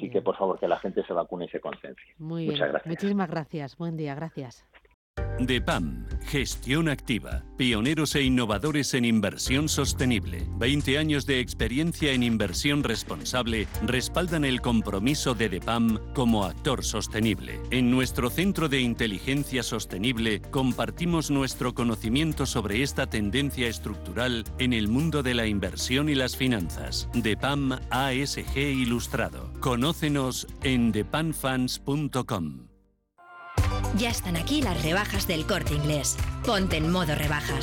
Así que, por favor, que la gente se vacune y se conciencie. Muy bien. Muchas gracias. Muchísimas gracias. Buen día. Gracias. DEPAM, Gestión Activa, pioneros e innovadores en inversión sostenible. 20 años de experiencia en inversión responsable respaldan el compromiso de DEPAM como actor sostenible. En nuestro Centro de Inteligencia Sostenible compartimos nuestro conocimiento sobre esta tendencia estructural en el mundo de la inversión y las finanzas. DEPAM ASG Ilustrado. Conócenos en depamfunds.com. Ya están aquí las rebajas del Corte Inglés. Ponte en modo rebajas.